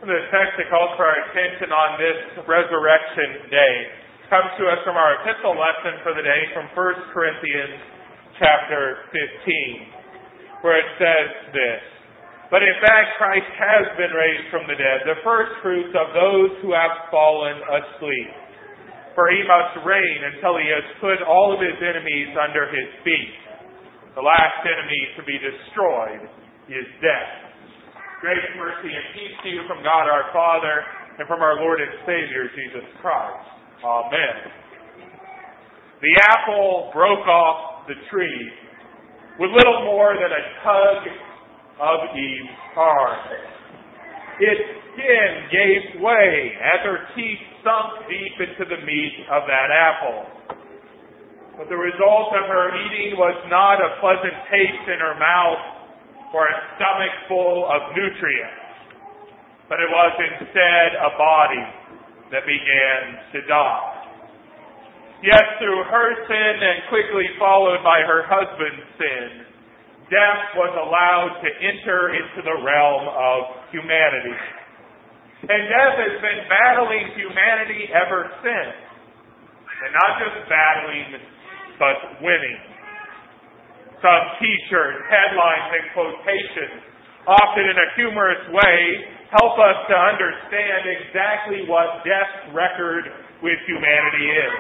The text that calls for our attention on this Resurrection Day comes to us from our epistle lesson for the day from 1 Corinthians chapter 15, where it says this: "But in fact Christ has been raised from the dead, the first fruits of those who have fallen asleep. For he must reign until he has put all of his enemies under his feet. The last enemy to be destroyed is death." Grace, mercy, and peace to you from God our Father and from our Lord and Savior, Jesus Christ. Amen. The apple broke off the tree with little more than a tug of Eve's heart. Its skin gave way as her teeth sunk deep into the meat of that apple. But the result of her eating was not a pleasant taste in her mouth or a stomach full of nutrients, but it was instead a body that began to die. Yes, through her sin and quickly followed by her husband's sin, death was allowed to enter into the realm of humanity. And death has been battling humanity ever since. And not just battling, but winning. Some t-shirts, headlines, and quotations, often in a humorous way, help us to understand exactly what death's record with humanity is.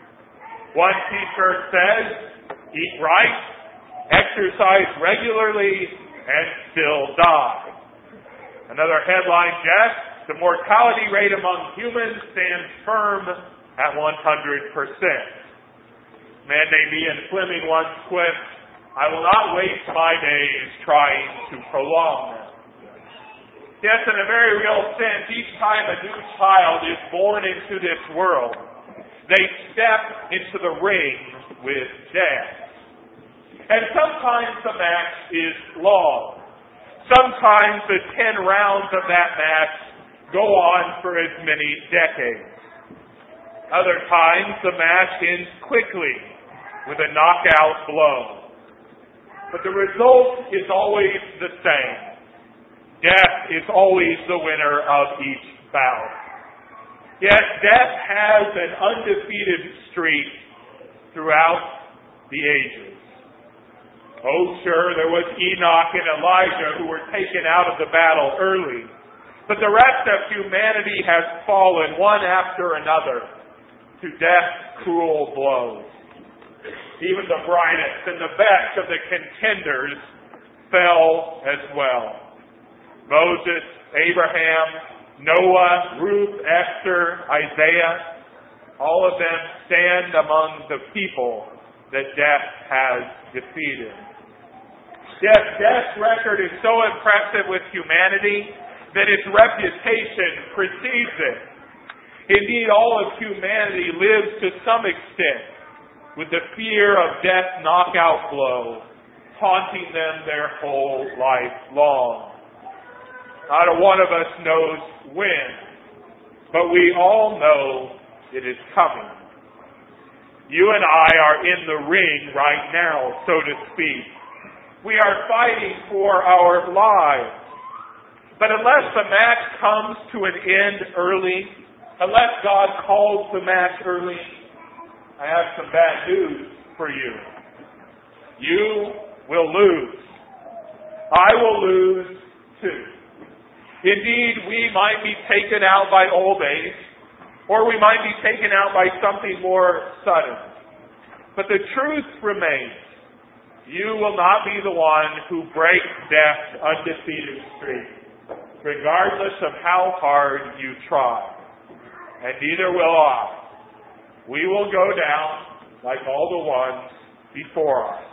One t-shirt says, "Eat right, exercise regularly, and still die." Another headline suggests, "The mortality rate among humans stands firm at 100%. A man named Ian Fleming once quipped, "I will not waste my days trying to prolong them." Yes, in a very real sense, each time a new child is born into this world, they step into the ring with death. And sometimes the match is long. Sometimes the 10 rounds of that match go on for as many decades. Other times the match ends quickly with a knockout blow. But the result is always the same. Death is always the winner of each bout. Yes, death has an undefeated streak throughout the ages. Oh, sure, there was Enoch and Elijah who were taken out of the battle early. But the rest of humanity has fallen one after another to death's cruel blows. Even the brightest and the best of the contenders fell as well. Moses, Abraham, Noah, Ruth, Esther, Isaiah, all of them stand among the people that death has defeated. Yes, death's record is so impressive with humanity that its reputation precedes it. Indeed, all of humanity lives to some extent with the fear of death's knockout blow haunting them their whole life long. Not a one of us knows when, but we all know it is coming. You and I are in the ring right now, so to speak. We are fighting for our lives. But unless the match comes to an end early, unless God calls the match early, I have some bad news for you. You will lose. I will lose too. Indeed, we might be taken out by old age, or we might be taken out by something more sudden. But the truth remains. You will not be the one who breaks death's undefeated streak, regardless of how hard you try. And neither will I. We will go down like all the ones before us.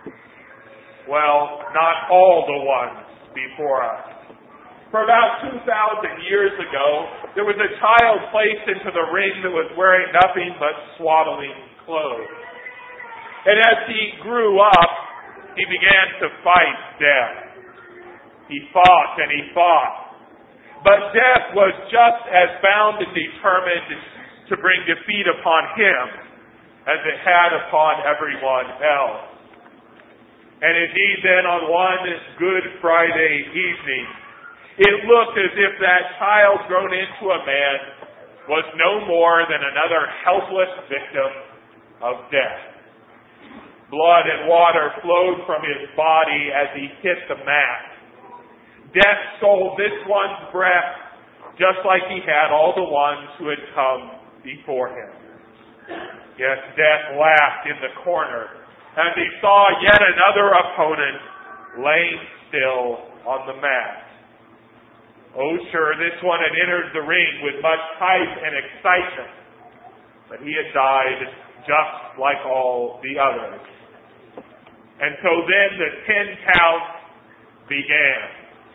Well, not all the ones before us. For about 2,000 years ago, there was a child placed into the ring that was wearing nothing but swaddling clothes. And as he grew up, he began to fight death. He fought and he fought. But death was just as bound and determined to bring defeat upon him as it had upon everyone else. And indeed then on one Good Friday evening, It looked as if that child grown into a man was no more than another helpless victim of death. Blood and water flowed from his body as he hit the mat. Death stole this one's breath, just like he had all the ones who had come before him. Yes, death laughed in the corner as he saw yet another opponent laying still on the mat. Oh, sure, this one had entered the ring with much hype and excitement, but he had died just like all the others. And so then the 10 counts began.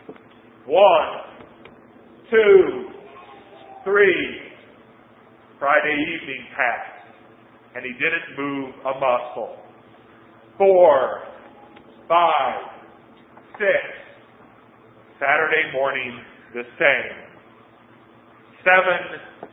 1, 2, 3. Friday evening passed, and he didn't move a muscle. 4, 5, 6. Saturday morning, the same. 7,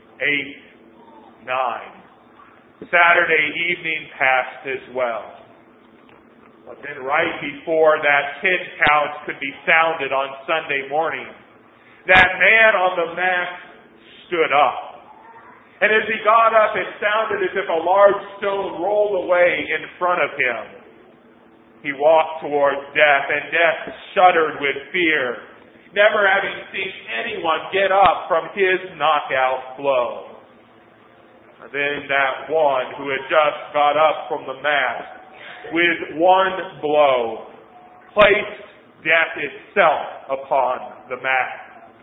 8, 9. Saturday evening passed as well. But then right before that 10 counts could be sounded on Sunday morning, that man on the mat stood up. And as he got up, it sounded as if a large stone rolled away in front of him. He walked towards death, and death shuddered with fear, never having seen anyone get up from his knockout blow. And then that one who had just got up from the mat, with one blow, placed death itself upon the mat.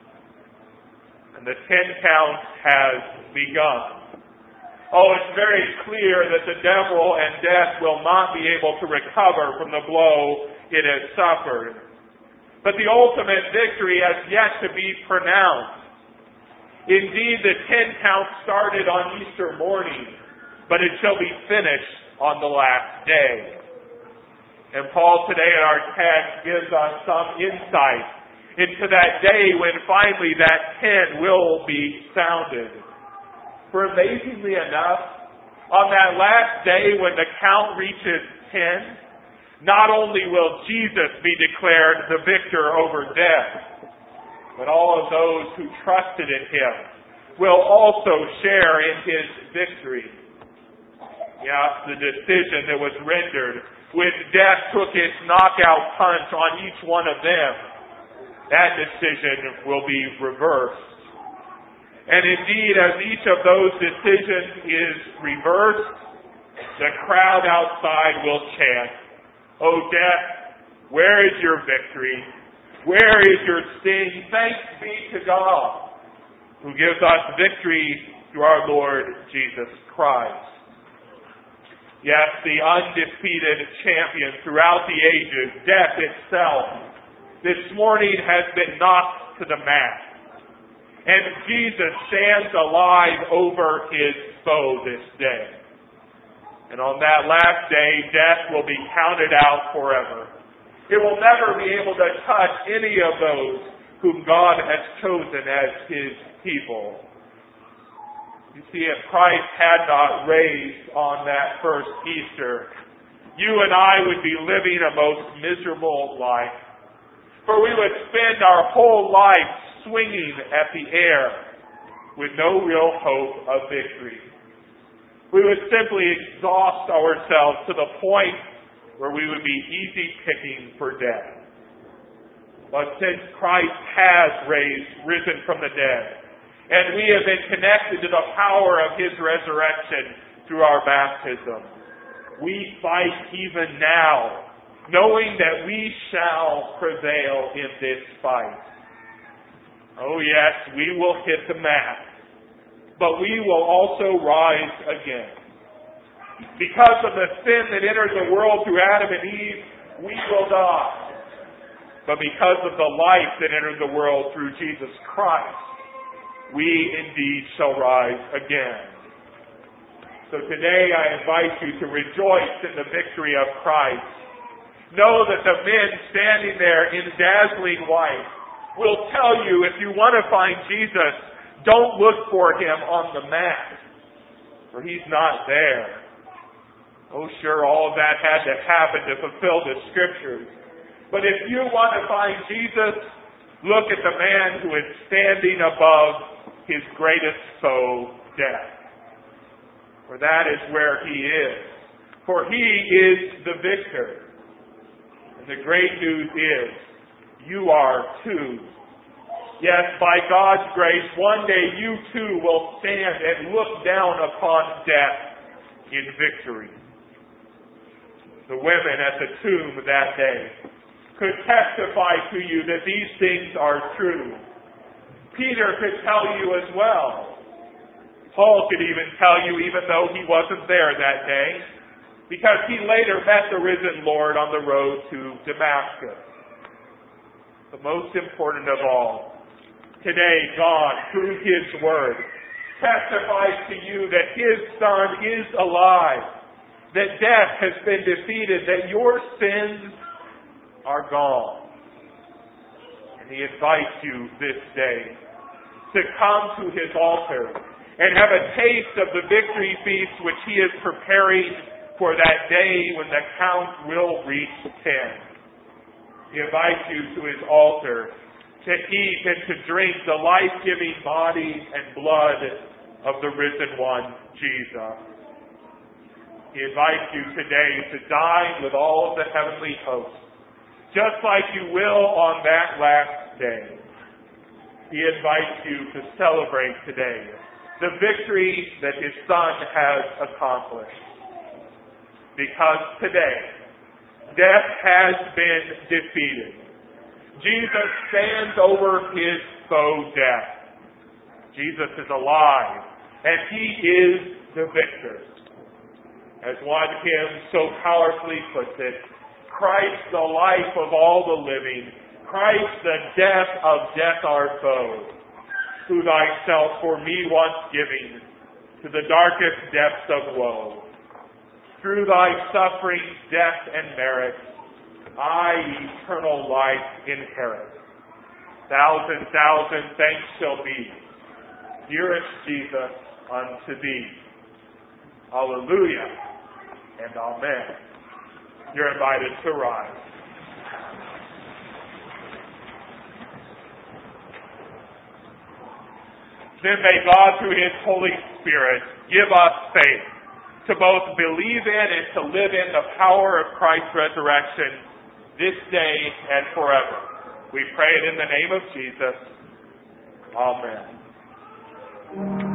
And the 10 count has begun. Oh, it's very clear that the devil and death will not be able to recover from the blow it has suffered. But the ultimate victory has yet to be pronounced. Indeed, the 10 count started on Easter morning, but it shall be finished on the last day. And Paul today in our text gives us some insight into that day when finally that 10 will be sounded. For amazingly enough, on that last day when the count reaches 10, not only will Jesus be declared the victor over death, but all of those who trusted in him will also share in his victory. Yes, the decision that was rendered when death took its knockout punch on each one of them, that decision will be reversed. And indeed, as each of those decisions is reversed, the crowd outside will chant, "O death, where is your victory? Where is your sting? Thanks be to God, who gives us victory through our Lord Jesus Christ." Yes, the undefeated champion throughout the ages, death itself, this morning has been knocked to the mat. And Jesus stands alive over his foe this day. And on that last day, death will be counted out forever. It will never be able to touch any of those whom God has chosen as his people. You see, if Christ had not raised on that first Easter, you and I would be living a most miserable life. For we would spend our whole life swinging at the air with no real hope of victory. We would simply exhaust ourselves to the point where we would be easy picking for death. But since Christ has risen from the dead, and we have been connected to the power of his resurrection through our baptism, we fight even now, knowing that we shall prevail in this fight. Oh yes, we will hit the mat, but we will also rise again. Because of the sin that entered the world through Adam and Eve, we will die. But because of the life that entered the world through Jesus Christ, we indeed shall rise again. So today I invite you to rejoice in the victory of Christ. Know that the men standing there in dazzling white will tell you, if you want to find Jesus, don't look for him on the mat, for he's not there. Oh sure, all of that had to happen to fulfill the Scriptures. But if you want to find Jesus, Look at the man who is standing above his greatest foe, death. For that is where he is. For he is the victor. And the great news is, you are too. Yes, by God's grace, one day you too will stand and look down upon death in victory. The women at the tomb that day could testify to you that these things are true. Peter could tell you as well. Paul could even tell you, even though he wasn't there that day, because he later met the risen Lord on the road to Damascus. But most important of all, today God, through His Word, testifies to you that His Son is alive, that death has been defeated, that your sins are gone. And He invites you this day to come to His altar and have a taste of the victory feast which He is preparing for that day when the count will reach 10. He invites you to His altar to eat and to drink the life-giving body and blood of the risen one, Jesus. He invites you today to dine with all of the heavenly hosts, just like you will on that last day. He invites you to celebrate today the victory that His Son has accomplished. Because today, death has been defeated. Jesus stands over His foe, death. Jesus is alive, and He is the victor. As one hymn so powerfully puts it, Christ the life of all the living, Christ the death of death our foe, who thyself for me once giving to the darkest depths of woe. Through thy suffering, death, and merit, I eternal life inherit. Thousand thanks shall be, dearest Jesus, unto thee. Hallelujah and amen. You're invited to rise. Then may God, through His Holy Spirit, give us faith to both believe in and to live in the power of Christ's resurrection this day and forever. We pray it in the name of Jesus. Amen.